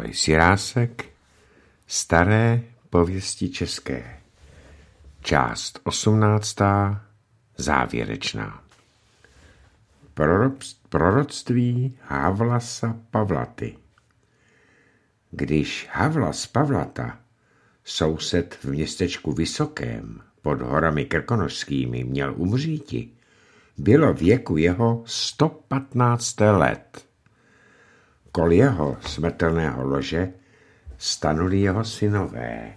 Alois Jirásek, Staré pověsti české, část 18. závěrečná. Proroctví Havlasa Pavlaty. Když Havlas Pavlata, soused v městečku Vysokém pod horami krkonošskými, měl umříti, bylo věku jeho 115 let. Kol jeho smrtelného lože stanuli jeho synové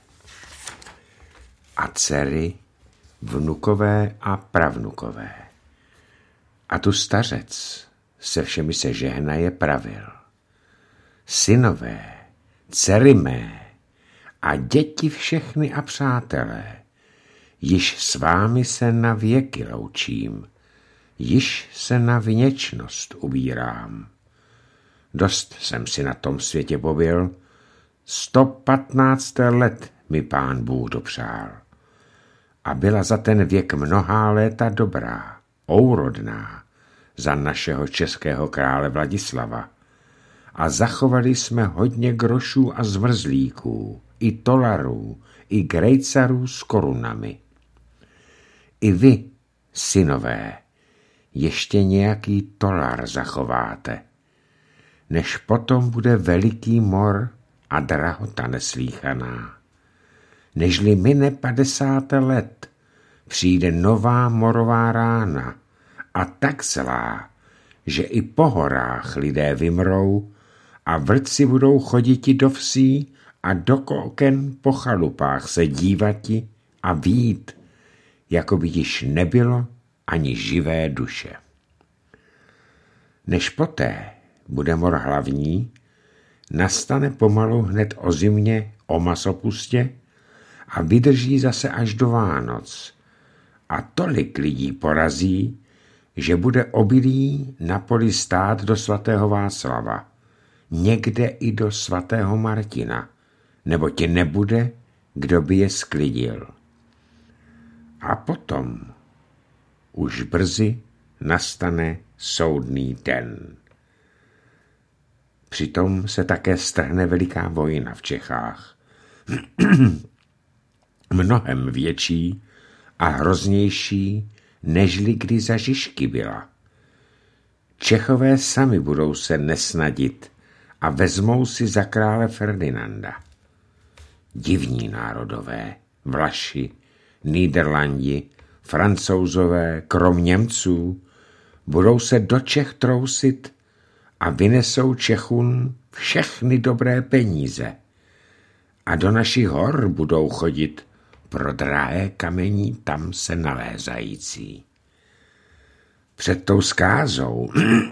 a dcery, vnukové a pravnukové. A tu stařec se všemi se žehnaje pravil. Synové, dcery mé a děti všechny a přátelé, již s vámi se na věky loučím, již se na věčnost ubírám. Dost jsem si na tom světě pobyl, 115 let mi Pán Bůh dopřál. A byla za ten věk mnohá léta dobrá, ourodná, za našeho českého krále Vladislava. A zachovali jsme hodně grošů a zmrzlíků, i tolarů, i grejcarů s korunami. I vy, synové, ještě nějaký tolar zachováte, než potom bude veliký mor a drahota neslíchaná. Nežli mine 50 let, přijde nová morová rána a tak zlá, že i po horách lidé vymrou a vlci budou choditi do vsí a do oken po chalupách se dívati a vít, jako by již nebylo ani živé duše. Než poté bude mor hlavní, nastane pomalu hned o zimě o masopustě a vydrží zase až do Vánoc. A tolik lidí porazí, že bude obilí na poli stát do svatého Václava, někde i do svatého Martina, nebo ti nebude, kdo by je sklidil. A potom už brzy nastane soudný den. Přitom se také strhne veliká vojna v Čechách. Mnohem větší a hroznější, nežli kdy za Žižky byla. Čechové sami budou se nesnadit a vezmou si za krále Ferdinanda. Divní národové, Vlaši, Nýderlandi, Francouzové, krom Němců, budou se do Čech trousit a vynesou Čechům všechny dobré peníze. A do našich hor budou chodit pro drahé kamení tam se nalézající. Před tou zkázou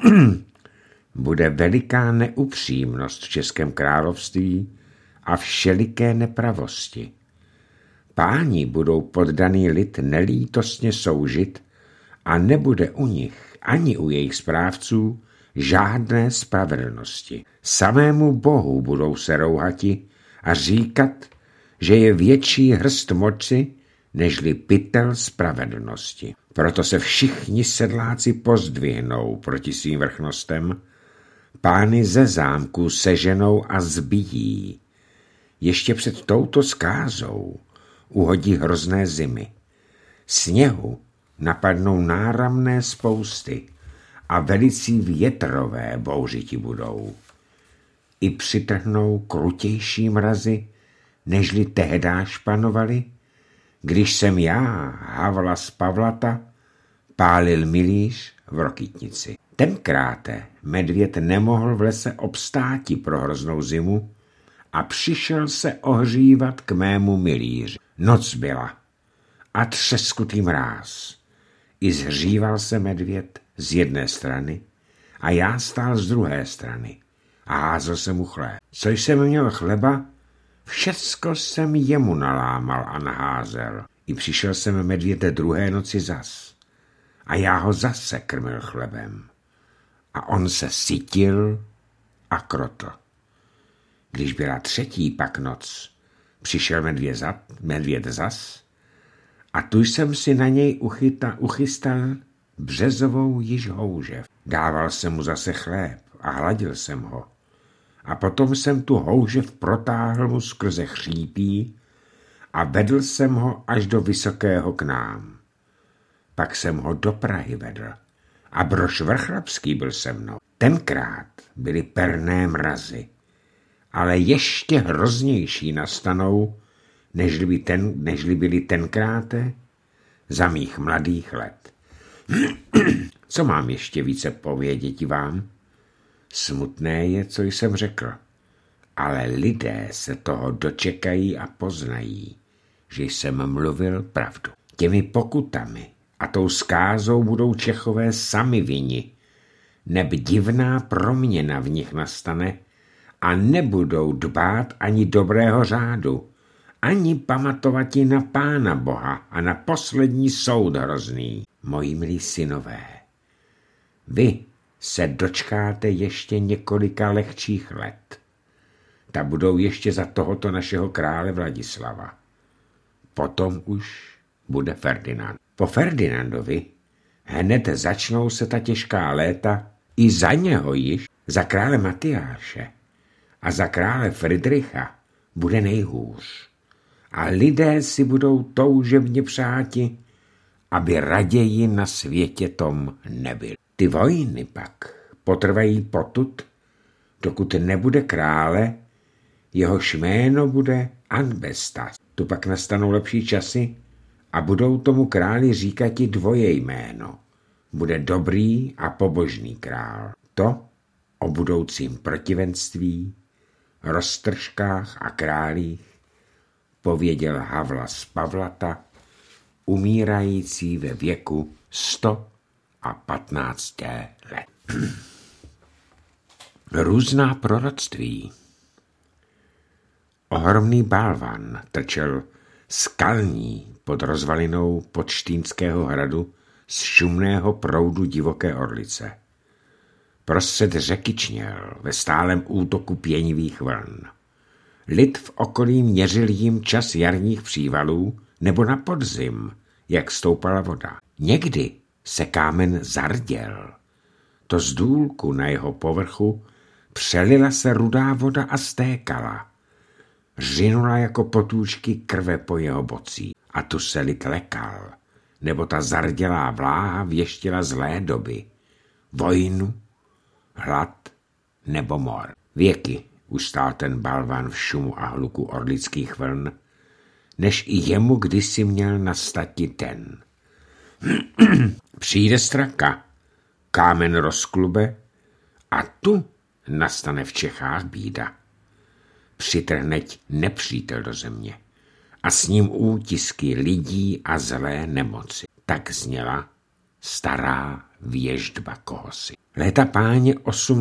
bude veliká neupřímnost v Českém království a všeliké nepravosti. Páni budou poddaný lid nelítostně soužit a nebude u nich ani u jejich správců žádné spravedlnosti. Samému Bohu budou se rouhati a říkat, že je větší hrst moci, nežli pytel spravedlnosti. Proto se všichni sedláci pozdvihnou proti svým vrchnostem, pány ze zámku seženou a zbijí. Ještě před touto zkázou uhodí hrozné zimy. Sněhu napadnou náramné spousty a velicí větrové bouřiti budou. I přitrhnou krutější mrazy, nežli tehdáž panovali, když jsem já, Havlas Pavlata, pálil milíř v Rokytnici. Tenkráte medvěd nemohl v lese obstáti pro hroznou zimu a přišel se ohřívat k mému milíři. Noc byla a třeskutý mráz. I zhříval se medvěd z jedné strany a já stál z druhé strany a házel jsem mu chléb. Co jsem měl chleba, všecko jsem jemu nalámal a naházel. I přišel jsem medvěde druhé noci zas a já ho zase krmil chlebem. A on se sytil a krotl. Když byla třetí pak noc, přišel medvěd zas a tu jsem si na něj uchystal březovou již houžev. Dával jsem mu zase chléb a hladil jsem ho a potom jsem tu houžev protáhl mu skrze chřípí a vedl jsem ho až do Vysokého k nám. Pak jsem ho do Prahy vedl a Brož Vrchlabský byl se mnou. Tenkrát byly perné mrazy, ale ještě hroznější nastanou, nežli byli tenkráte za mých mladých let. Co mám ještě více pověděti vám? Smutné je, co jsem řekl, ale lidé se toho dočekají a poznají, že jsem mluvil pravdu. Těmi pokutami a tou zkázou budou Čechové sami vini, neb divná proměna v nich nastane a nebudou dbát ani dobrého řádu, ani pamatovati na Pána Boha a na poslední soud hrozný. Moji milí synové, vy se dočkáte ještě několika lehčích let. Ta budou ještě za tohoto našeho krále Vladislava. Potom už bude Ferdinand. Po Ferdinandovi hned začnou se ta těžká léta i za něho již, za krále Matyáše a za krále Fridricha bude nejhůř. A lidé si budou toužebně přáti, aby raději na světě tom nebyli. Ty vojny pak potrvají potud, dokud nebude krále, jehož jméno bude Anbestas. Tu pak nastanou lepší časy a budou tomu králi říkati dvoje jméno. Bude dobrý a pobožný král. To o budoucím protivenství, roztržkách a králích pověděl Havlas Pavlata, umírající ve věku 115 let. Různá proroctví. Ohromný balvan trčel skalní pod rozvalinou Podštínského hradu z šumného proudu divoké Orlice. Prostřed řeky čněl ve stálem útoku pěnivých vln. Lid v okolí měřil jim čas jarních přívalů nebo na podzim, jak stoupala voda. Někdy se kámen zarděl. To z důlku na jeho povrchu přelila se rudá voda a stékala. Řinula jako potůčky krve po jeho bocích. A tu se lid lekal, nebo ta zardělá vláha věštila zlé doby. Vojnu, hlad nebo mor. Věky už stál ten balvan v šumu a hluku orlických vln, než i jemu kdysi měl nastati den. Přijde straka, kámen rozklube a tu nastane v Čechách bída. Přitrhneť nepřítel do země a s ním útisky lidí a zlé nemoci. Tak zněla stará věštba kohosi. Léta páně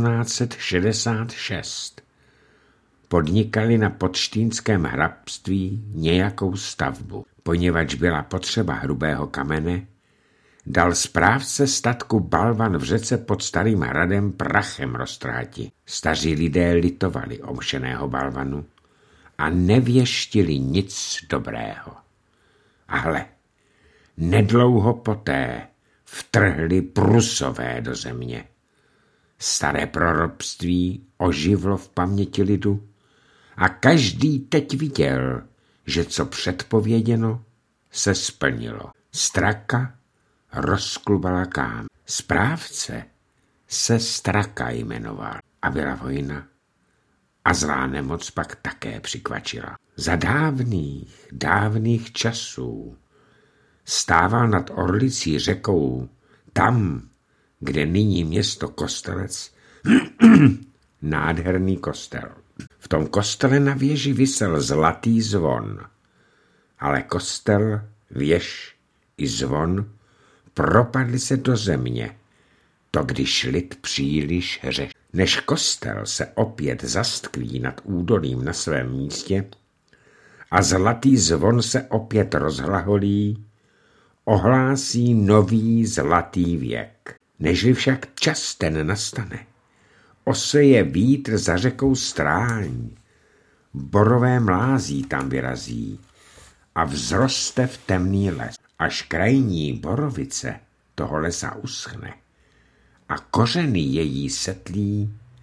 1866 podnikali na Podštínském hrabství nějakou stavbu. Poněvadž byla potřeba hrubého kamene, dal správce statku balvan v řece pod Starým hradem prachem roztráti. Staří lidé litovali omšeného balvanu a nevěštili nic dobrého. A hle, nedlouho poté vtrhli Prusové do země. Staré proroctví oživlo v paměti lidu a každý teď viděl, že co předpověděno, se splnilo. Straka rozklubala kámen. Správce se Straka jmenoval a byla vojna a zlá nemoc pak také přikvačila. Za dávných časů stával nad Orlicí řekou, tam, kde nyní město Kostelec, nádherný kostel. V tom kostele na věži visel zlatý zvon, ale kostel, věž i zvon propadli se do země, to když lid příliš hřeš. Než kostel se opět zastkví nad údolím na svém místě a zlatý zvon se opět rozhlaholí, ohlásí nový zlatý věk. Nežli však čas ten nastane, oseje vítr za řekou Stráň, borové mlází tam vyrazí a vzroste v temný les, až krajní borovice toho lesa uschne a kořeny její setlí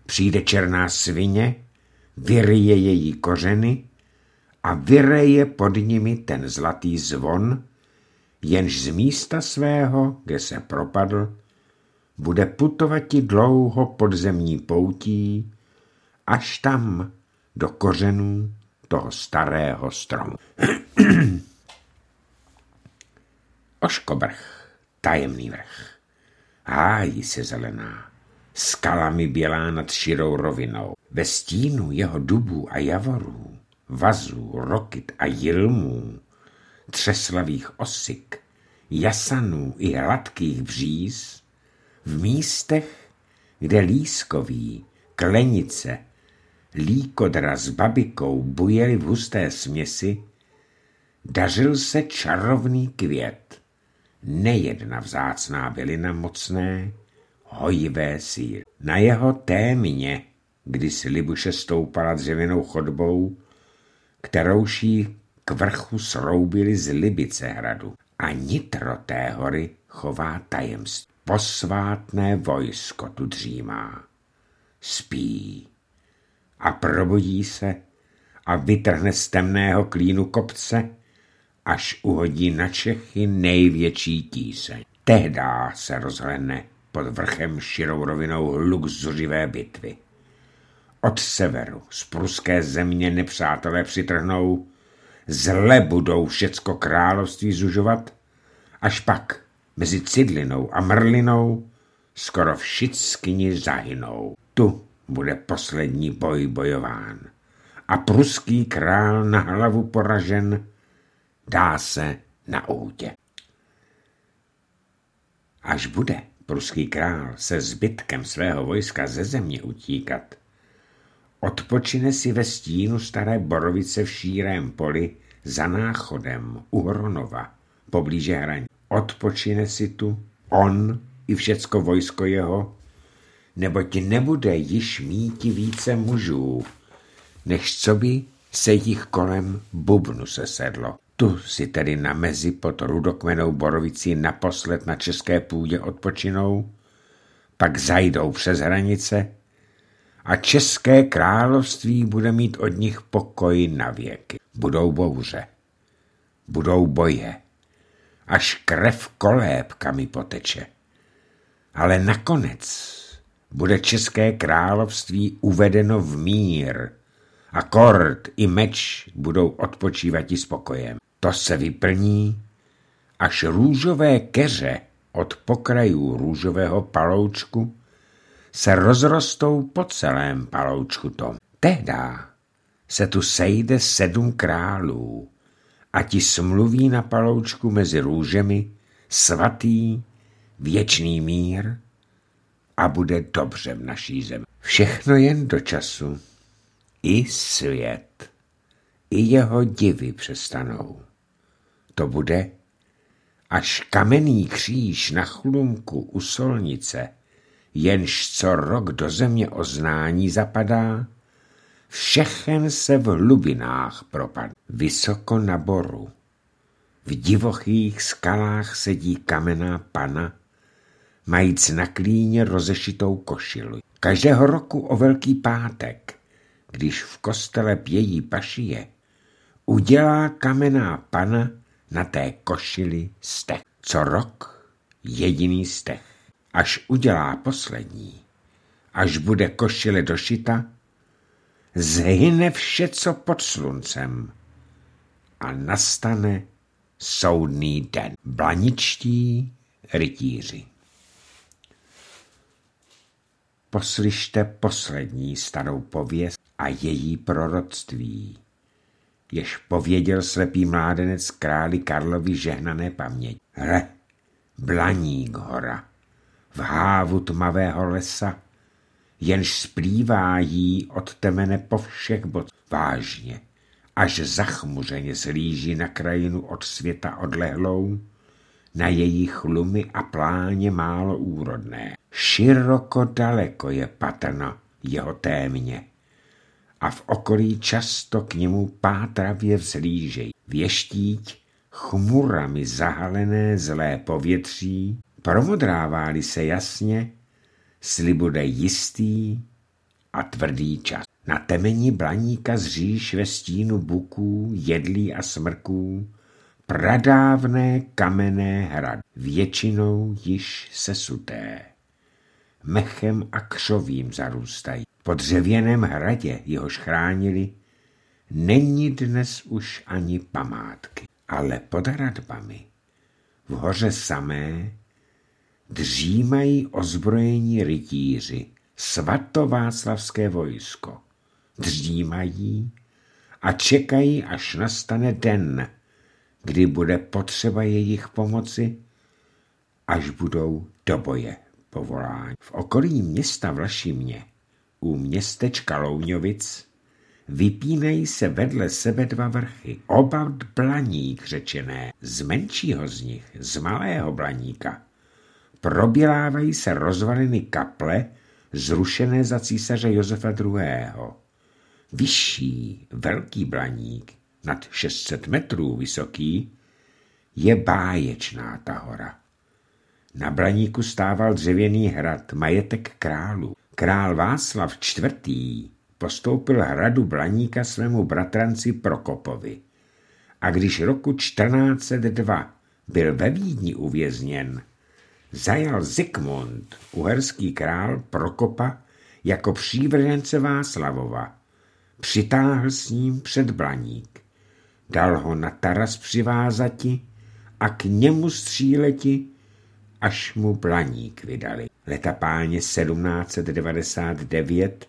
přijde černá svině, vyryje její kořeny a vyreje pod nimi ten zlatý zvon, jenž z místa svého, kde se propadl, bude putovati dlouho podzemní poutí, až tam do kořenů toho starého stromu. Oškobrch, tajemný vrch. Hájí se zelená, skalami bělá nad širou rovinou. Ve stínu jeho dubů a javorů, vazů, rokyt a jilmů, třeslavých osik, jasanů i hladkých bříz, v místech, kde lískoví, klenice, líkodra s babikou bujeli v husté směsi, dařil se čarovný květ, nejedna vzácná bylina mocné, hojivé síly. Na jeho témě, kdy si Libuše stoupala dřevěnou chodbou, kterouší k vrchu sroubili z Libice hradu. A nitro té hory chová tajemství. Posvátné vojsko tu dřímá. Spí a probudí se a vytrhne z temného klínu kopce, až uhodí na Čechy největší tíseň. Tehdá se rozhledne pod vrchem širou rovinou hluk zuřivé bitvy. Od severu z pruské země nepřátelé přitrhnou, zle budou všecko království zužovat, až pak mezi Cidlinou a Mrlinou skoro všichni zahynou. Tu bude poslední boj bojován a pruský král na hlavu poražen dá se na útě. Až bude pruský král se zbytkem svého vojska ze země utíkat, odpočine si ve stínu staré borovice v šírém poli za náchodem u Hronova, poblíže hraní. Odpočine si tu on i všecko vojsko jeho, neboť nebude již míti více mužů, než co by se jich kolem bubnu sesedlo. Tu si tedy na mezi pod rudokmenou borovicí naposled na české půdě odpočinou, pak zajdou přes hranice a české království bude mít od nich pokoj na věky. Budou bouře, budou boje, až krev kolébkami poteče. Ale nakonec bude české království uvedeno v mír a kord i meč budou odpočívat i spokojem. To se vyplní, až růžové keře od pokrajů růžového paloučku se rozrostou po celém paloučku tom. Tehdá se tu sejde 7 králů a ti smluví na paloučku mezi růžemi svatý věčný mír a bude dobře v naší zemi. Všechno jen do času. I svět, i jeho divy přestanou. To bude, až kamenný kříž na chlumku u solnice, jenž co rok do země oznání zapadá, všechen se v hlubinách propadne. Vysoko na boru, v divochých skalách sedí kamenná pana, majíc na klíně rozešitou košilu. Každého roku o Velký pátek, když v kostele pějí pašie, udělá kamenná pana na té košili stech. Co rok jediný stech. Až udělá poslední, až bude košile došita, zhyne vše, co pod sluncem a nastane soudný den. Blaničtí rytíři. Poslyšte poslední starou pověst a její proroctví, jež pověděl slepý mládenec králi Karlovi žehnané paměť. Hle, Blaník hora, v hávu tmavého lesa, jenž splývá jí od temene po všech bod. Vážně, až zachmuřeně slíží na krajinu od světa odlehlou, na jejich lumy a pláně málo úrodné. Široko daleko je patrno jeho témě a v okolí často k němu pátravě vzhlížejí. Věštíť chmurami zahalené zlé povětří, promodrává-li se jasně, sli bude jistý a tvrdý čas. Na temeni Blaníka zříš ve stínu buků, jedlí a smrků pradávné kamenné hrady, většinou již sesuté. Mechem a křovím zarůstají. Po dřevěném hradě, jehož chránili, není dnes už ani památky, ale pod hradbami, v hoře samé, dřímají ozbrojení rytíři, svatováclavské vojsko. Dřímají a čekají, až nastane den, kdy bude potřeba jejich pomoci, až budou do boje povoláni. V okolí města Vlašimě, u městečka Louňovic, vypínají se vedle sebe dva vrchy, oba Blaník řečené, z menšího z nich, z Malého Blaníka. Probělávají se rozvaliny kaple, zrušené za císaře Josefa II. Vyšší, velký Blaník, nad 600 metrů vysoký, je báječná ta hora. Na Blaníku stával dřevěný hrad, majetek králů. Král Václav IV. Postoupil hradu Blaníka svému bratranci Prokopovi. A když roku 1402 byl ve Vídni uvězněn, zajal Zikmund, uherský král, Prokopa jako přívržence Václavova. Přitáhl s ním před Blaník. Dal ho na taras přivázati a k němu stříleti, až mu Blaník vydali. Leta páně 1799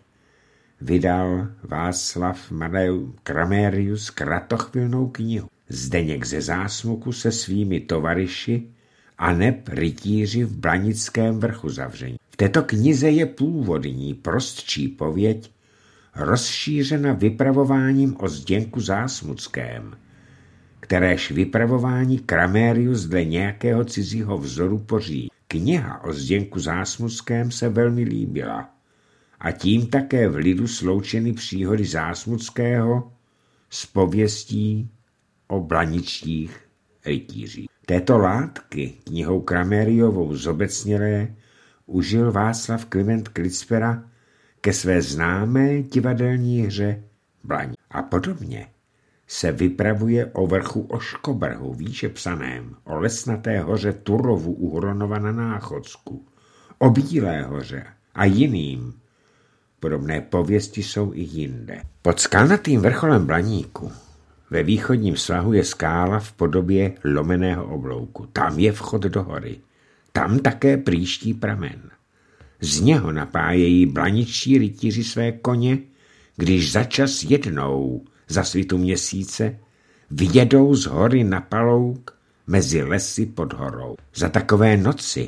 vydal Václav Kramérius kratochvilnou knihu. Zdeněk ze Zásmuku se svými tovaryši a neb rytíři v Blanickém vrchu zavření. V této knize je původní prostčí pověď, rozšířena vypravováním o Zdeňku Zásmuckém, kteréž vypravování Kramérius dle nějakého cizího vzoru poří. Kniha o Zdeňku Zásmuckém se velmi líbila a tím také v lidu sloučeny příhody Zásmuckého s pověstí o blaničtích rytířích. Této látky knihou Kramériovou zobecnělé užil Václav Kliment Klitspera ke své známé divadelní hře Blaník. A podobně se vypravuje o vrchu Oškobrhu, výše psaném, o lesnaté hoře Turovu u Hronova na Náchodsku, o Bílé hoře a jiným. Podobné pověsti jsou i jinde. Pod skalnatým vrcholem Blaníku ve východním svahu je skála v podobě lomeného oblouku. Tam je vchod do hory. Tam také prýští pramen. Z něho napájejí blaničtí rytíři své koně, když začas jednou za svitu měsíce vyjedou z hory na palouk mezi lesy pod horou. Za takové noci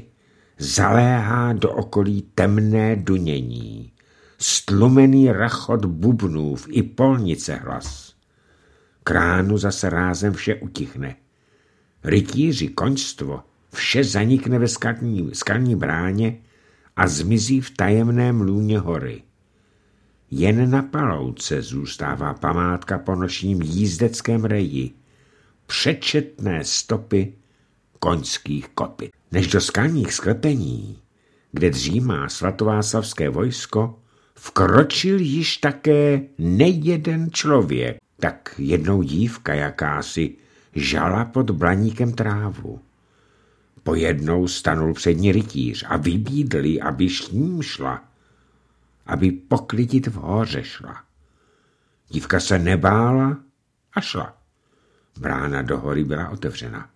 zaléhá do okolí temné dunění, stlumený rachot bubnův i polnice hlas. K ránu zase rázem vše utichne. Rytíři, koňstvo, vše zanikne ve skalní bráně a zmizí v tajemném lůně hory. Jen na palouce zůstává památka po nočním jízdeckém reji, přečetné stopy koňských kopyt. Než do skalních sklepení, kde dřímá svatováclavské vojsko, vkročil již také nejeden člověk, tak jednou dívka jakási žala pod Blaníkem trávu. Pojednou stanul před ní rytíř a vybídl jí, aby s ním šla, aby poklidit v hoře šla. Dívka se nebála a šla. Brána do hory byla otevřena.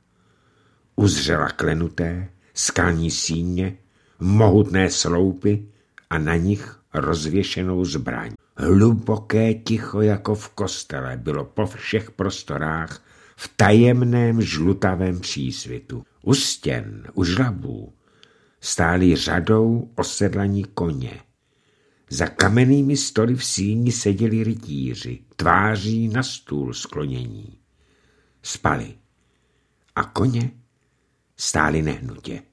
Uzřela klenuté, skalní síně, mohutné sloupy a na nich rozvěšenou zbraň. Hluboké ticho jako v kostele bylo po všech prostorách v tajemném žlutavém přísvitu. U stěn, u žlabů stáli řadou osedlaní koně. Za kamennými stoly v síni seděli rytíři, tváří na stůl sklonění. Spali a koně stáli nehnutě.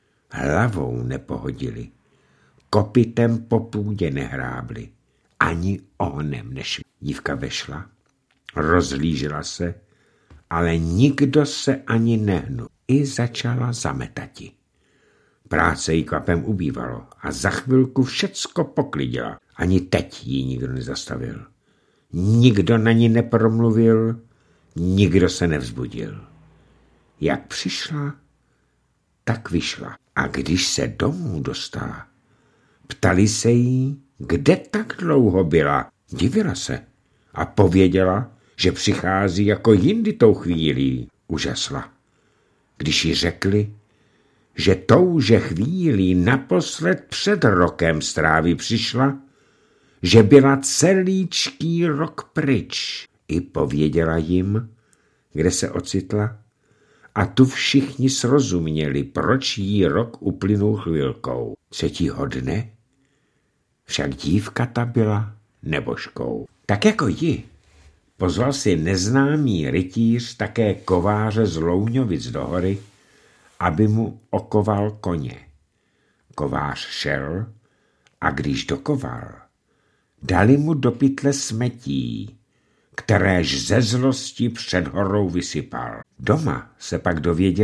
Hlavou nepohodili, kopytem po půdě nehrábli, ani ohnem nešli. Dívka vešla, rozhlížela se, ale nikdo se ani nehnul. I začala zametati. Práce jí kvapem ubývalo a za chvilku všecko poklidila. Ani teď ji nikdo nezastavil. Nikdo na ní nepromluvil, nikdo se nevzbudil. Jak přišla, tak vyšla. A když se domů dostala, ptali se jí, kde tak dlouho byla. Divila se a pověděla, že přichází jako jindy tou chvílí. Užasla, když jí řekli, že touže chvílí naposled před rokem stráví přišla, že byla celýčký rok pryč. I pověděla jim, kde se ocitla, a tu všichni srozuměli, proč jí rok uplynul chvilkou. 3. dne však dívka ta byla nebožkou. Tak jako ji pozval si neznámý rytíř také kováře z Louňovic do hory, aby mu okoval koně. Kovář šel a když dokoval, dali mu do pytle smetí, kteréž ze zlosti před horou vysypal. Doma se pak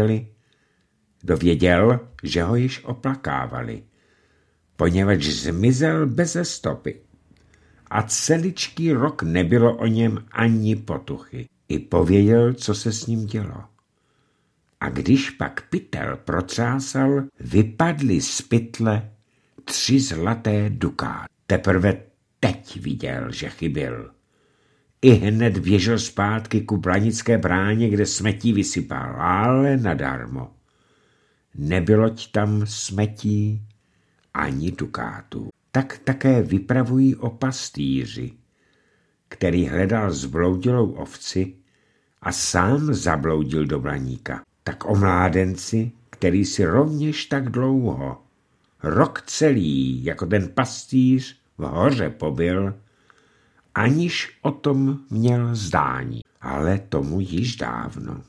dověděl, že ho již oplakávali, poněvadž zmizel beze stopy a celičký rok nebylo o něm ani potuchy. I pověděl, co se s ním dělo. A když pak pytel protřásal, vypadly z pytle 3 zlaté dukáty. Teprve teď viděl, že chybil. I hned běžel zpátky ku Blanické bráně, kde smetí vysypal, ale nadarmo. Nebyloť tam smetí ani dukátů. Tak také vypravují o pastýři, který hledal zbloudilou ovci a sám zabloudil do Blaníka. Tak o mládenci, který si rovněž tak dlouho, rok celý, jako ten pastýř, v hoře pobyl, aniž o tom měl zdání, ale tomu již dávno.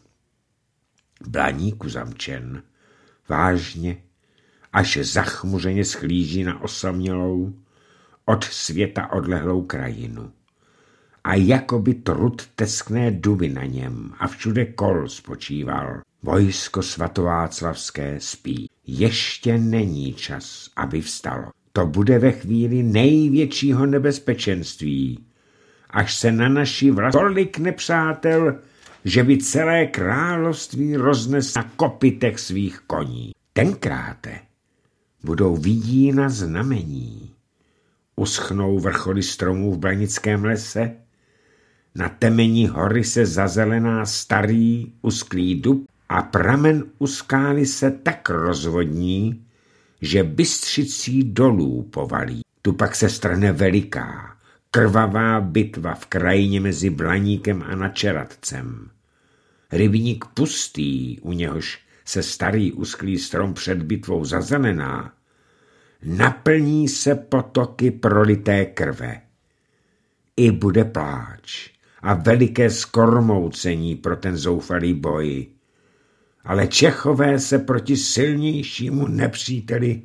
Blaník uzamčen, vážně, až zachmuřeně schlíží na osamělou, od světa odlehlou krajinu. A jakoby trud teskné duby na něm a všude kol spočíval. Vojsko svatováclavské spí. Ještě není čas, aby vstalo. To bude ve chvíli největšího nebezpečenství, až se na naši vlast tolik nepřátel, že by celé království roznes na kopytech svých koní. Tenkráte budou vidína znamení. Uschnou vrcholy stromů v Blanickém lese, na temení hory se zazelená starý usklý dub a pramen u skály se tak rozvodní, že bystřicí dolů povalí. Tu pak se strhne veliká, krvavá bitva v krajině mezi Blaníkem a Načeradcem. Rybník pustý, u něhož se starý usklý strom před bitvou zazelená, naplní se potoky prolité krve. I bude pláč a veliké skormoucení pro ten zoufalý boj. Ale Čechové se proti silnějšímu nepříteli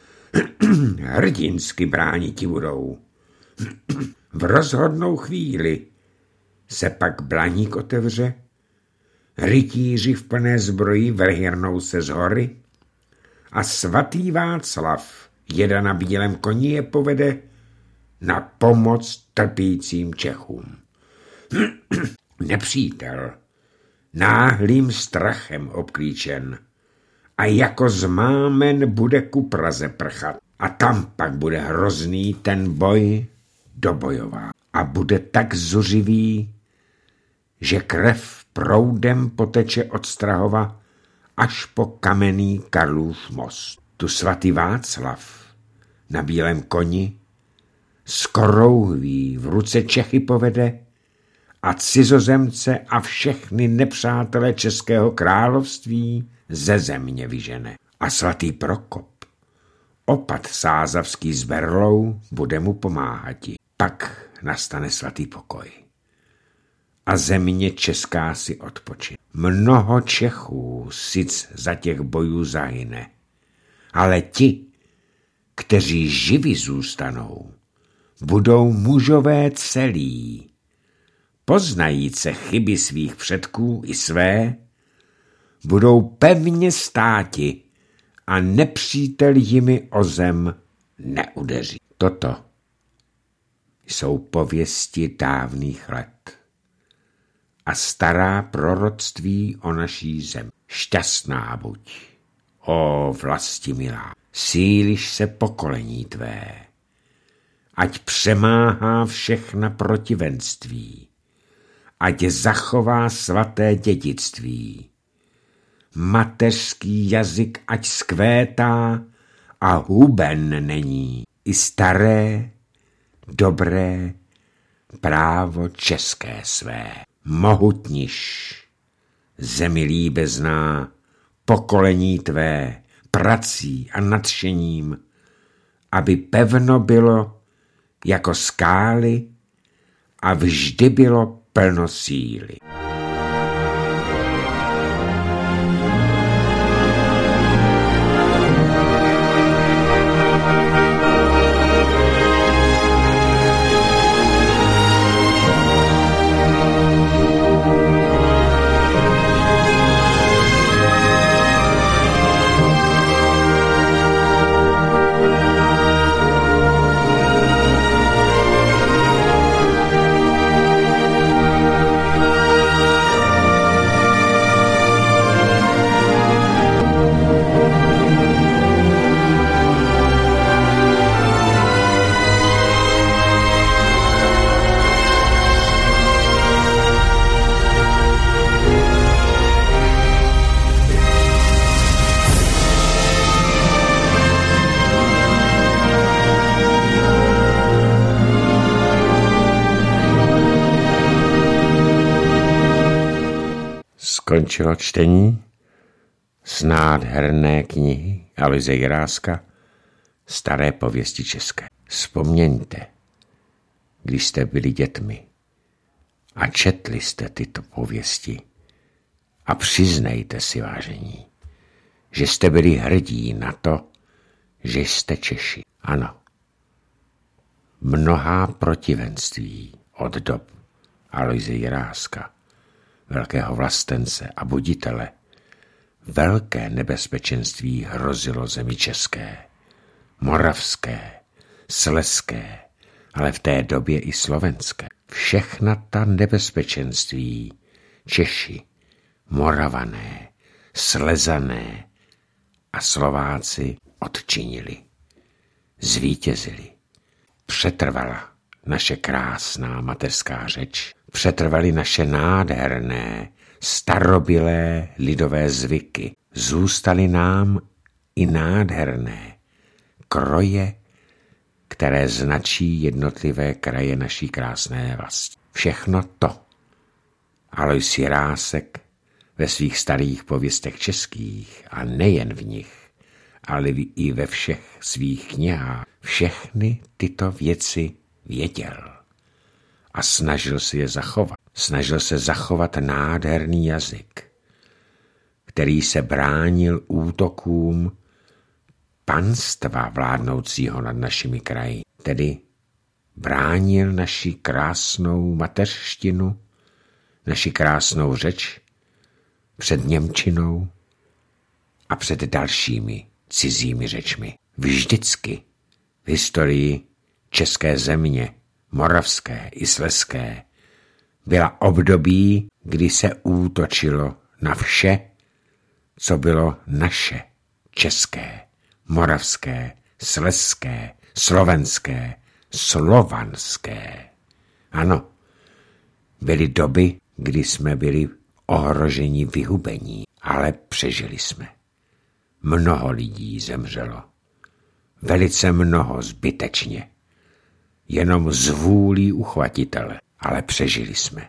hrdinsky brániti budou. V rozhodnou chvíli se pak Blaník otevře, rytíři v plné zbroji vrhnou se z hory a svatý Václav, jeda na bílém koni, je povede na pomoc trpícím Čechům. Nepřítel, náhlým strachem obklíčen, a jako zmámen bude ku Praze prchat. A tam pak bude hrozný ten boj dobojová. A bude tak zuřivý, že krev proudem poteče od Strahova až po kamenný Karlův most. Tu svatý Václav na bílém koni z korouhví v ruce Čechy povede a cizozemce a všechny nepřátele Českého království ze země vyžene. A svatý Prokop, opat sázavský s berlou, bude mu pomáhati. Pak nastane svatý pokoj. A země česká si odpočine. Mnoho Čechů sic za těch bojů zahyne, ale ti, kteří živí zůstanou, budou mužové celí. Poznajíce chyby svých předků i své, budou pevně státi a nepřítel jimi o zem neudeří. Toto jsou pověsti dávných let a stará proroctví o naší zemi. Šťastná buď, ó vlastimilá, síliš se pokolení tvé, ať přemáhá všechna protivenství, ať zachová svaté dědictví. Mateřský jazyk ať skvétá a huben není. I staré, dobré právo české své. Mohutniš, zemi líbezná, pokolení tvé, prací a nadšením, aby pevno bylo jako skály a vždy bylo plno síly. Skončilo čtení z nádherné knihy Aloise Jiráska Staré pověsti české. Vzpomněňte, když jste byli dětmi a četli jste tyto pověsti a přiznejte si, vážení, že jste byli hrdí na to, že jste Češi. Ano, mnohá protivenství od dob Aloise Jiráska, velkého vlastence a buditele, velké nebezpečenství hrozilo zemi české, moravské, slezské, ale v té době i slovenské. Všechna ta nebezpečenství Češi, Moravané, Slezané a Slováci odčinili, zvítězili. Přetrvala naše krásná mateřská řeč, přetrvaly naše nádherné, starobylé lidové zvyky. Zůstaly nám i nádherné kroje, které značí jednotlivé kraje naší krásné vlasti. Všechno to Alois Jirásek ve svých starých pověstech českých, a nejen v nich, ale i ve všech svých knihách, všechny tyto věci věděl a snažil se je zachovat. Snažil se zachovat nádherný jazyk, který se bránil útokům panstva vládnoucího nad našimi kraji. Tedy bránil naši krásnou mateřštinu, naši krásnou řeč před němčinou a před dalšími cizími řečmi. Vždycky v historii české země, moravské i slezské, byla období, kdy se útočilo na vše, co bylo naše, české, moravské, slezské, slovenské, slovanské. Ano, byly doby, kdy jsme byli ohroženi vyhubení, ale přežili jsme. Mnoho lidí zemřelo. Velice mnoho zbytečně. Jenom z vůlí uchvatitele, ale přežili jsme.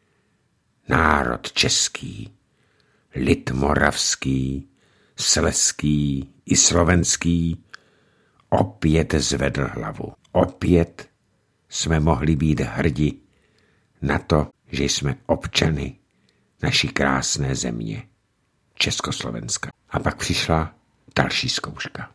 Národ český, lid moravský, slezský i slovenský opět zvedl hlavu. Opět jsme mohli být hrdi na to, že jsme občany naší krásné země, Československa. A pak přišla další zkouška.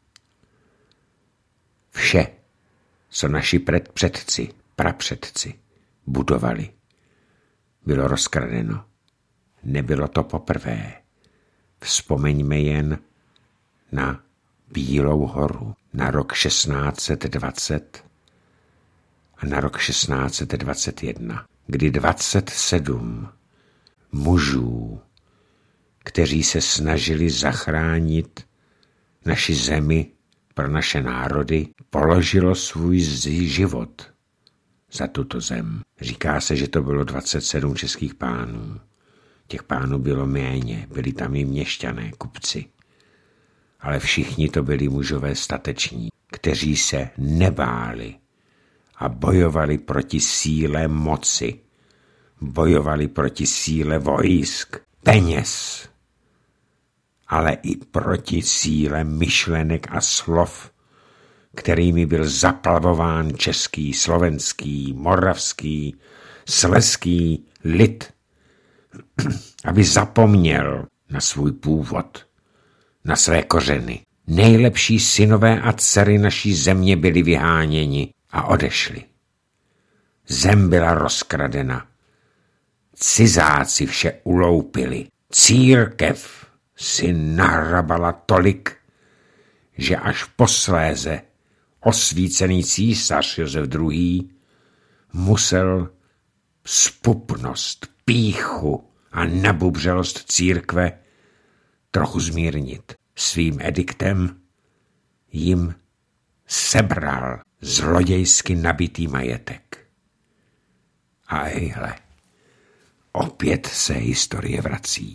Vše, co naši předci, prapředci budovali, bylo rozkradeno. Nebylo to poprvé. Vzpomeňme jen na Bílou horu, na rok 1620 a na rok 1621, kdy 27 mužů, kteří se snažili zachránit naši zemi pro naše národy, položilo svůj život za tuto zem. Říká se, že to bylo 27 českých pánů. Těch pánů bylo méně, byli tam i měšťané, kupci. Ale všichni to byli mužové stateční, kteří se nebáli a bojovali proti síle moci, bojovali proti síle vojsk, peněz, ale i proti síle myšlenek a slov, kterými byl zaplavován český, slovenský, moravský, slezský lid, aby zapomněl na svůj původ, na své kořeny. Nejlepší synové a dcery naší země byli vyháněni a odešli. Zem byla rozkradena. Cizáci vše uloupili. Církev si nahrabala tolik, že až posléze osvícený císař Josef II. Musel zpupnost, pýchu a nabubřelost církve trochu zmírnit. Svým ediktem jim sebral zlodějsky nabitý majetek. A ejhle, opět se historie vrací.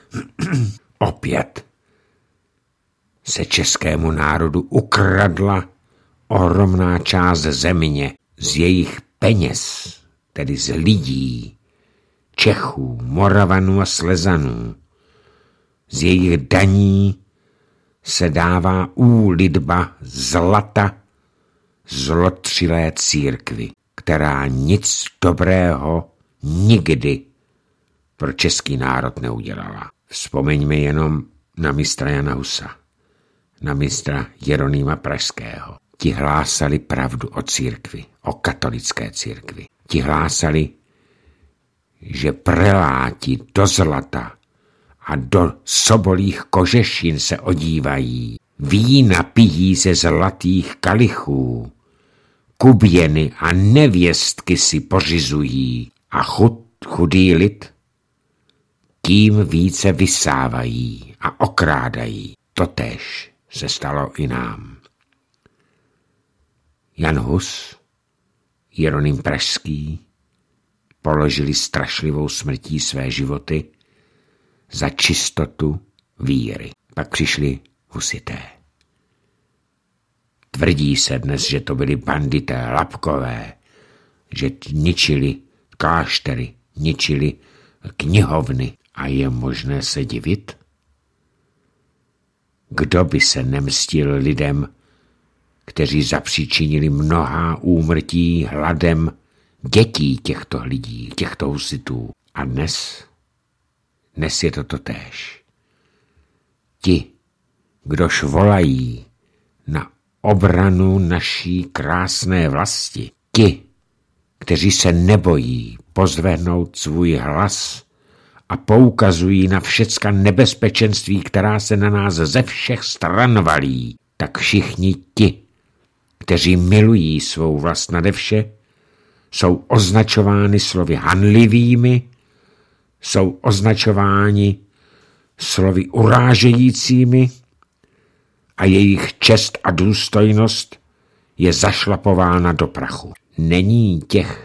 Opět se českému národu ukradla ohromná část země z jejich peněz, tedy z lidí, Čechů, Moravanů a Slezanů. Z jejich daní se dává úlitba zlata zlotřilé církvi, která nic dobrého nikdy pro český národ neudělala. Vzpomeňme jenom na mistra Jana Husa, na mistra Jeronýma Pražského. Ti hlásali pravdu o církvi, o katolické církvi. Ti hlásali, že preláti do zlata a do sobolích kožešin se odívají, vína pijí ze zlatých kalichů, kuběny a nevěstky si pořizují a chudý lid tím více vysávají a okrádají. Totéž se stalo i nám. Jan Hus, Jeroným Pražský položili strašlivou smrtí své životy za čistotu víry. Pak přišli husité. Tvrdí se dnes, že to byli bandité, lapkové, že ničili kláštery, ničili knihovny. A je možné se divit? Kdo by se nemstil lidem, kteří zapříčinili mnohá úmrtí hladem dětí těchto lidí, těchto husitů? A dnes je to totéž. Ti, kdož volají na obranu naší krásné vlasti, ti, kteří se nebojí pozvednout svůj hlas a poukazují na všecka nebezpečenství, která se na nás ze všech stran valí, tak všichni ti, kteří milují svou vlast nade vše, jsou označováni slovy hanlivými, jsou označováni slovy urážejícími a jejich čest a důstojnost je zašlapována do prachu. Není těch,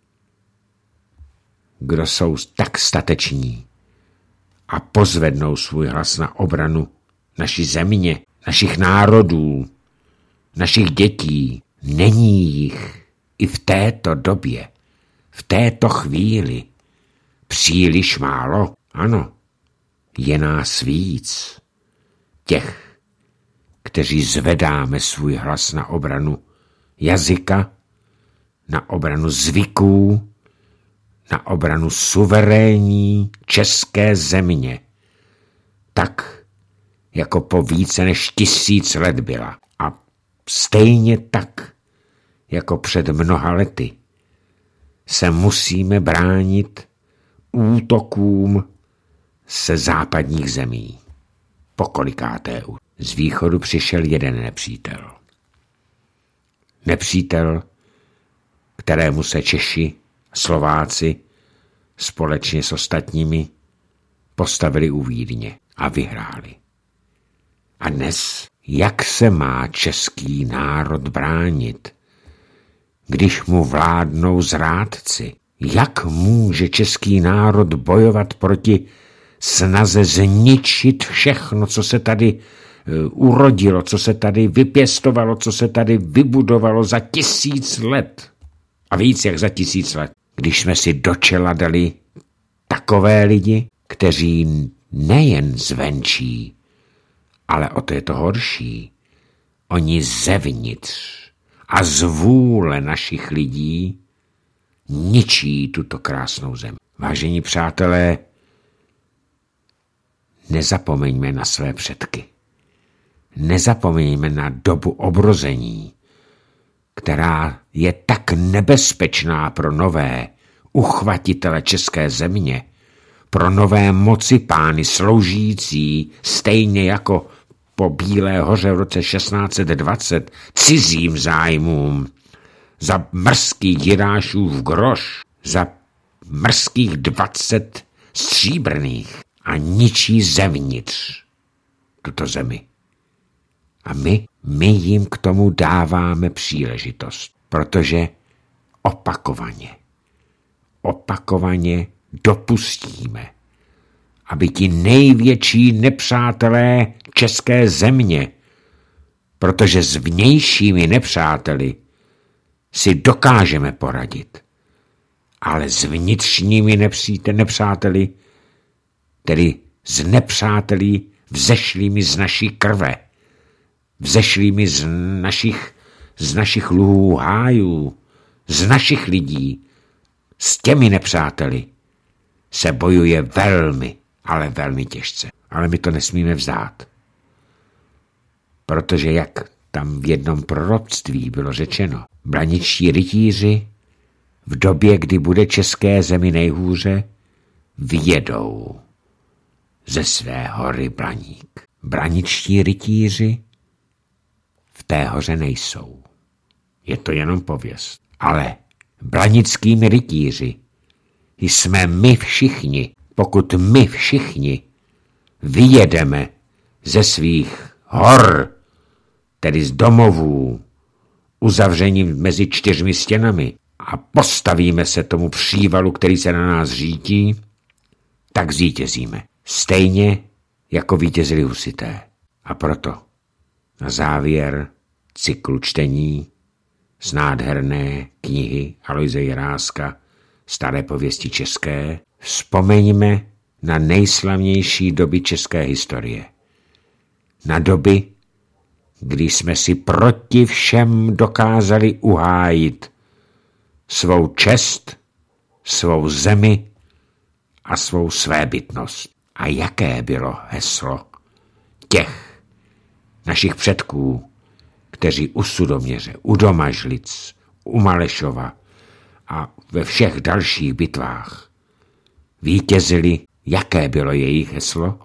kdo jsou tak stateční a pozvednou svůj hlas na obranu naší země, našich národů, našich dětí. Není jich i v této době, v této chvíli příliš málo. Ano, je nás víc. Těch, kteří zvedáme svůj hlas na obranu jazyka, na obranu zvyků, na obranu suverénní české země, tak, jako po více než 1000 let byla. A stejně tak, jako před mnoha lety, se musíme bránit útokům se západních zemí. Pokolikáté už. Z východu přišel jeden nepřítel. Nepřítel, kterému se Češi, Slováci společně s ostatními postavili u Vídně a vyhráli. A dnes, jak se má český národ bránit, když mu vládnou zrádci? Jak může český národ bojovat proti snaze zničit všechno, co se tady urodilo, co se tady vypěstovalo, co se tady vybudovalo za 1000 let? A víc jak za 1000 let. Když jsme si do čela dali takové lidi, kteří nejen zvenčí, ale o to je to horší. Oni zevnitř a z vůle našich lidí ničí tuto krásnou zemi. Vážení přátelé, nezapomeňme na své předky. Nezapomeňme na dobu obrození, která je tak nebezpečná pro nové uchvatitele české země, pro nové mocipány sloužící stejně jako po Bílé hoře v roce 1620 cizím zájmům, za mrzkých jirášův groš, za mrzkých 20 stříbrných a ničí zevnitř tuto zemi. A my jim k tomu dáváme příležitost, protože opakovaně dopustíme, aby ti největší nepřátelé české země, protože s vnějšími nepřáteli si dokážeme poradit, ale s vnitřními nepřáteli, tedy s nepřáteli vzešlými z naší krve, vzešlými z našich luhů hájů, z našich lidí, s těmi nepřáteli se bojuje velmi, ale velmi těžce. Ale my to nesmíme vzdát. Protože jak tam v jednom proroctví bylo řečeno, braničtí rytíři v době, kdy bude české zemi nejhůře, vyjedou ze své hory Blaník. Braničtí rytíři v té hoře nejsou. Je to jenom pověst. Ale blanickými rytíři jsme my všichni, pokud my všichni vyjedeme ze svých hor, tedy z domovů, uzavřením mezi 4 stěnami a postavíme se tomu přívalu, který se na nás řítí, tak zvítězíme. Stejně jako vítězili husité. A proto na závěr cyklu čtení z nádherné knihy Aloise Jiráska Staré pověsti české vzpomeňme na nejslavnější doby české historie. Na doby, kdy jsme si proti všem dokázali uhájit svou čest, svou zemi a svou svébytnost. A jaké bylo heslo těch našich předků, kteří u Sudoměře, u Domažlic, u Malešova a ve všech dalších bitvách vítězili, jaké bylo jejich heslo?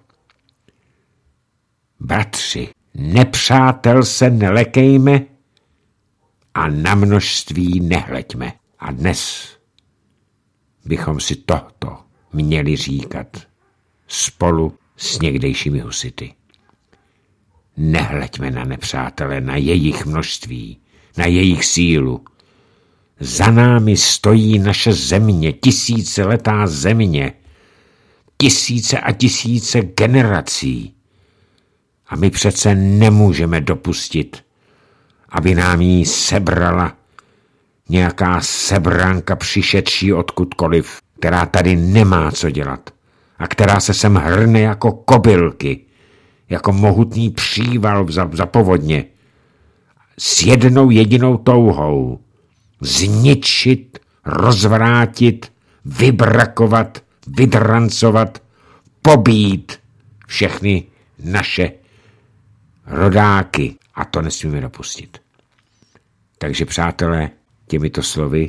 Bratři, nepřátel se nelekejme a na množství nehleďme. A dnes bychom si tohto měli říkat spolu s někdejšími husity. Nehleďme na nepřátele, na jejich množství, na jejich sílu. Za námi stojí naše země, tisíciletá země, tisíce a tisíce generací. A my přece nemůžeme dopustit, aby nám ji sebrala nějaká sebranka přišedší odkudkoliv, která tady nemá co dělat a která se sem hrne jako kobylky, jako mohutný příval za povodně, s jednou jedinou touhou zničit, rozvrátit, vybrakovat, vydrancovat, pobít všechny naše rodáky. A to nesmíme dopustit. Takže přátelé, těmito slovy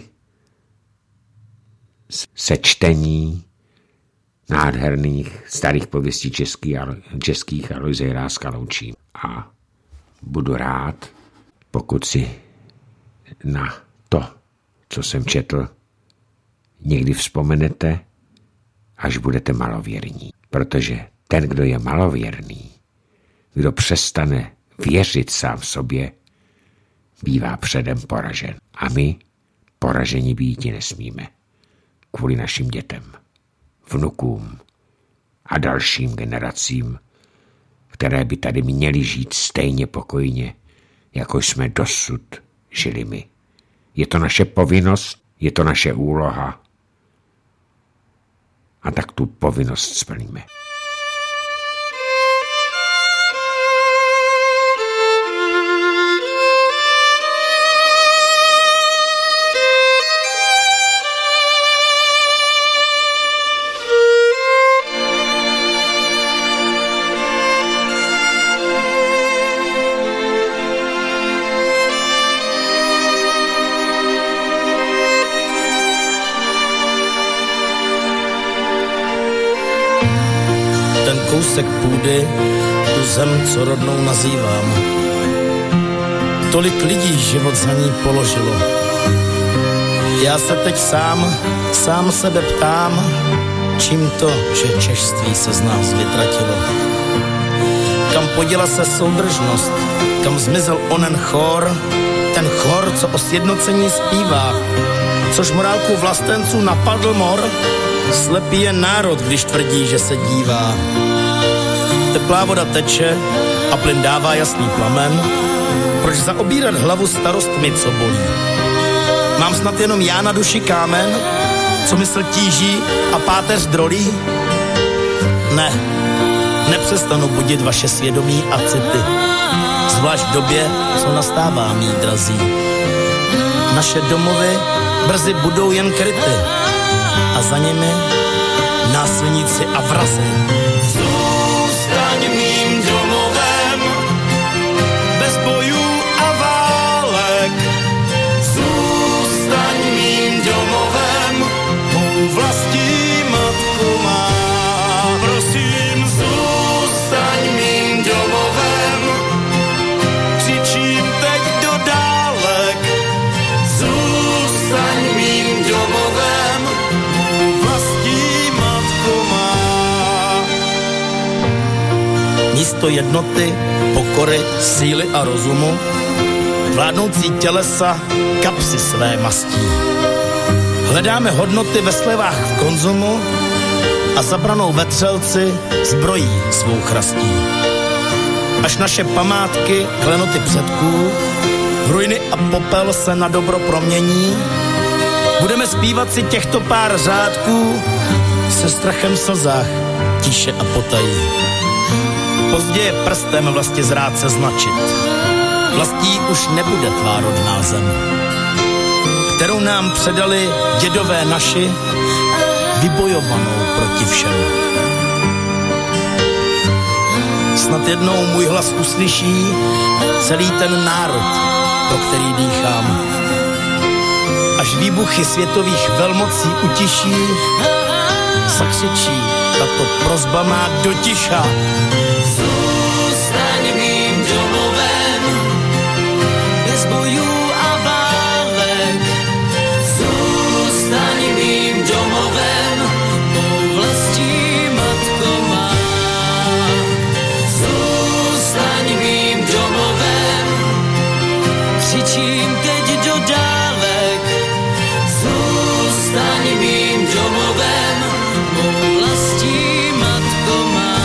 sečtení nádherných starých pověstí českých Aloise Jiráska loučím. A budu rád, pokud si na to, co jsem četl, někdy vzpomenete, až budete malověrní. Protože ten, kdo je malověrný, kdo přestane věřit sám sobě, bývá předem poražen. A my poraženi býti nesmíme. Kvůli našim dětem, vnukům a dalším generacím, které by tady měly žít stejně pokojně, jako jsme dosud žili my. Je to naše povinnost, je to naše úloha a tak tu povinnost splníme. Kousek půdy, tu zem, co rodnou nazývám. Tolik lidí život za ní položilo. Já se teď sám sebe ptám, čím to, že češství se z nás vytratilo. Kam poděla se soudržnost, kam zmizel onen chor, ten chor, co o sjednocení zpívá, což morálku vlastenců napadl mor, slepý je národ, když tvrdí, že se dívá. Teplá voda teče a plyn dává jasný plamen. Proč zaobírat hlavu starostmi, co bolí? Mám snad jenom já na duši kámen, co mysl tíží a páteř drolí? Ne, nepřestanu budit vaše svědomí a city, zvlášť v době, co nastává, mí drazí. Naše domovy brzy budou jen kryty a za nimi násilníci a vrazi. Zůstaň mým domovem, bez bojů a válek. Zůstaň mým domovem, mou vlastní matku má. Prosím, zůstaň mým domovem, křičím teď do dálek. Zůstaň mým domovem, mou vlastní matku má. Místo jednoty, pokory, síly a rozumu, vládnoucí tělesa kapsy své mastí. Hledáme hodnoty ve slevách v konzumu a zabranou vetřelci zbrojí svou chrastí. Až naše památky, klenoty předků, v ruiny a popel se na dobro promění, budeme zpívat si těchto pár řádků se strachem v slzách, tiše a potají. Pozdě je prstem vlastně zrát se značit. Vlastí už nebude tvá rodná zem, kterou nám předali dědové naši, vybojovanou proti všem. Snad jednou můj hlas uslyší celý ten národ, pro který dýchám. Až výbuchy světových velmocí utiší, zakřičí tato prosba má do ticha. Zůstaň mým domovem, bez bojů a válek. Zůstaň mým domovem, mou vlastní matko má. Zůstaň mým domovem, křičím teď do dálek. Zůstaň mým domovem, mou vlastní matko má.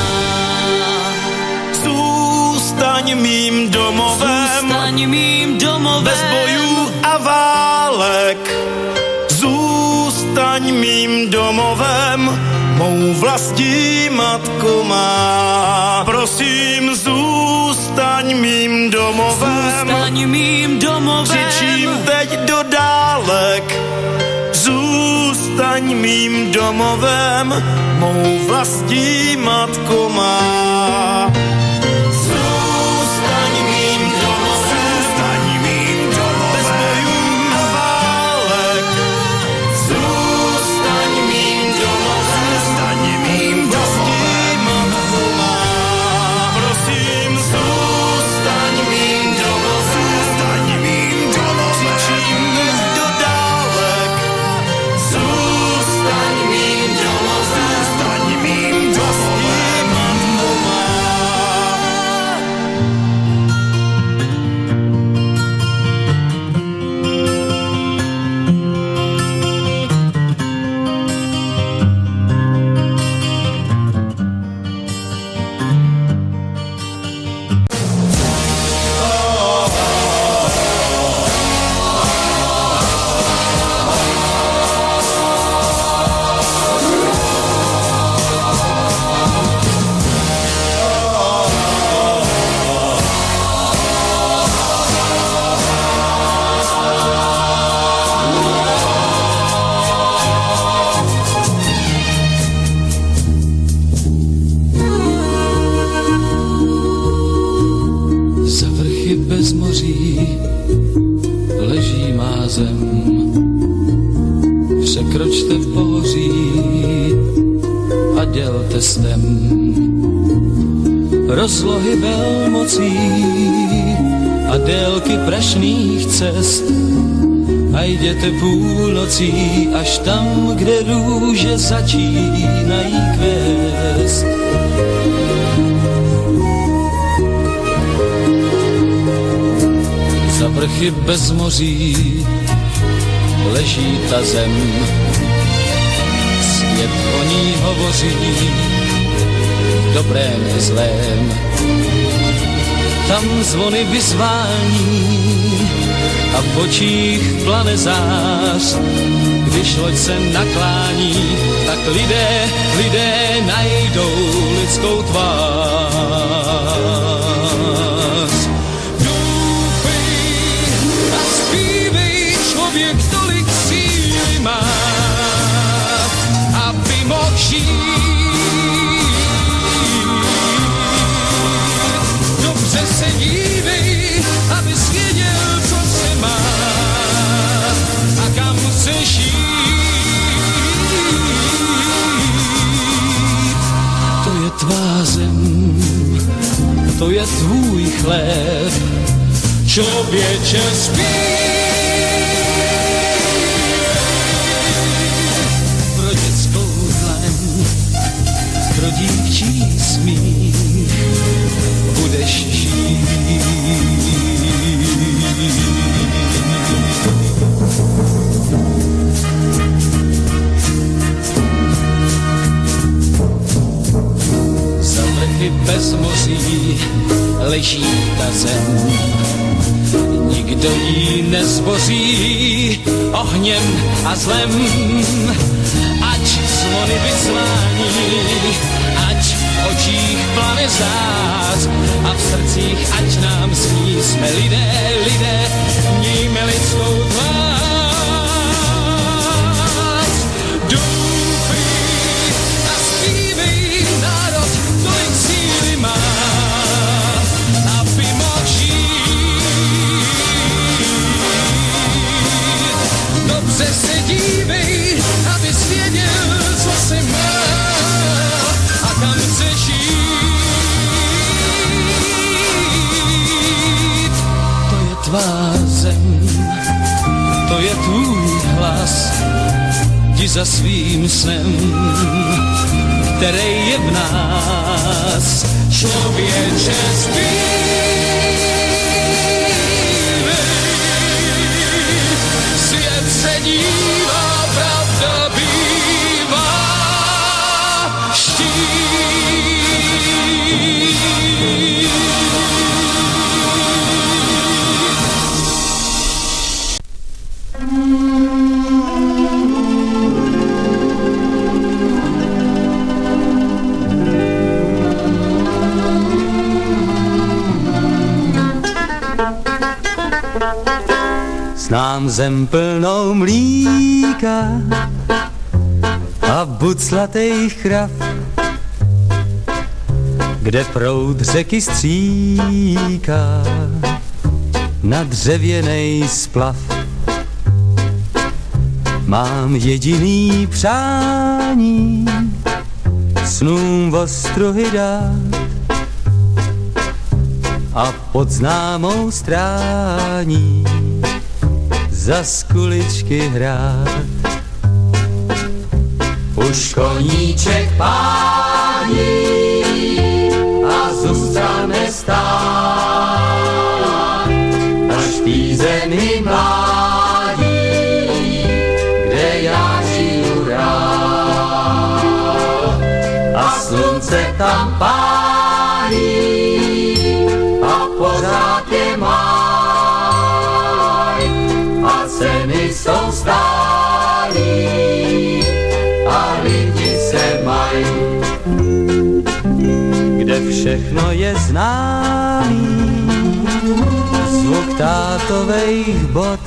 Zůstaň mým domovem, zůstaň mým domovem, bez bojů a válek. Zůstaň mým domovem, mou vlastní matko má. Prosím, zůstaň mým domovem, zůstaň mým domovem, křičím teď do dálek. Zůstaň mým domovem, mou vlastní matko má. Zůstaň mým domovem, zůstaň mým domovem, bez bojů a válek. Zůstaň mým domovem, zůstaň mým vlastní matko má. Prosím, zůstaň mým domovem, zůstaň mým domovem, křičím do dálek. vrchy bez moří leží má zem. Překročte pohoří a dělte stem. Rozlohy velmocí a délky prašných cest a jděte půlnocí až tam, kde růže začínají kvést. Za vrchy bez moří leží ta zem, svět o ní hovoří v dobrém i zlém. Tam zvony vyzvání a v očích plane zář. Když loď se naklání, tak lidé najdou lidskou tvář. Doufej a zpívej, člověk tolik síly má, aby mohl žít. Dobře se dívej, abys věděl, co se má a kam chceš jít. To je tvá zem, to je tvůj chléb, člověče zpívej. Pro dětskou dlaň, pro dívčí smích budeš žít. Za vrchy bez moří leží ta zem, nikdo jí nezboří ohněm a zlem. Ať zvony vyzvání, ať v očích plane zář a v srdcích ať nám zní, jsme lidé, mějme lidskou tvář. Doufej a zpívej, národ tolik síly má, aby mohl žít. Dobře se dívej, abys věděl, co se má a kam chceš jít. To je tvá zem, to je tvůj hlas, jdi za svým snem, který je v nás. Člověče zpívej, svět se dívá, pravda bývá štít. Znám zem plnou mlíka a buclatých krav, kde proud řeky stříká na dřevěnej splav. Mám jediný přání snům ostruhy dát a pod známou strání zas kuličky hrát. Už koníček pání a zůstane stát až v tý zemi mládí, kde já žiju rád. A slunce tam pálí a pořád je máj a ceny jsou stálí a lidi se mají. Kde všechno je známý, zvuk tátovejch bot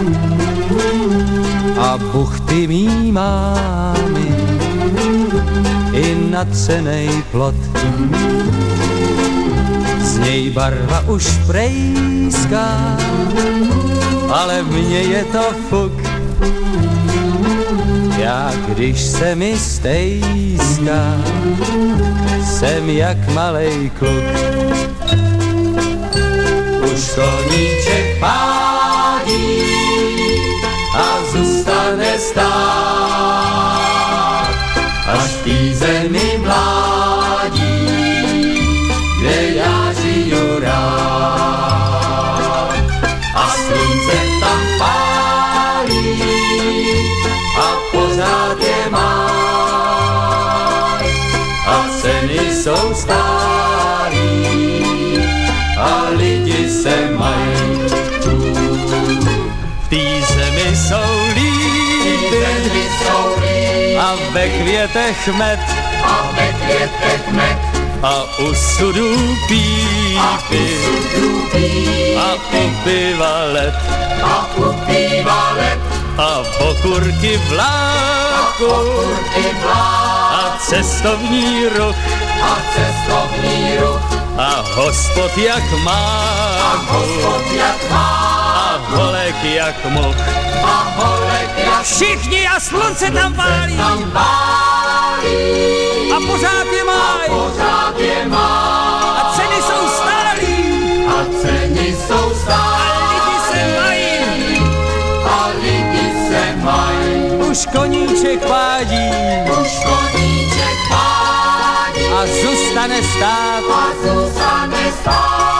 a buchty mý mámy i nadcenej plot. něj barva už prejská, ale mně je to fuk. Já když se mi stejská, jsem jak malej kluk. Už koníček pádí a zůstane stát, až v té zemi mládí, kde já žiju rád. A slunce tam pálí a pořád je máj, a ceny jsou stálí a lidi se mají. V té zemi jsou lípy a ve květech med, a u sudů pípy a u piva led, a okurky vláku a cestovní ruch a hospod jak máku a holek jak moh. Všichni a slunce tam pálí a pořád je máj a ceny jsou stálí a lidi se mají. Už koníček pádí a zůstane stát,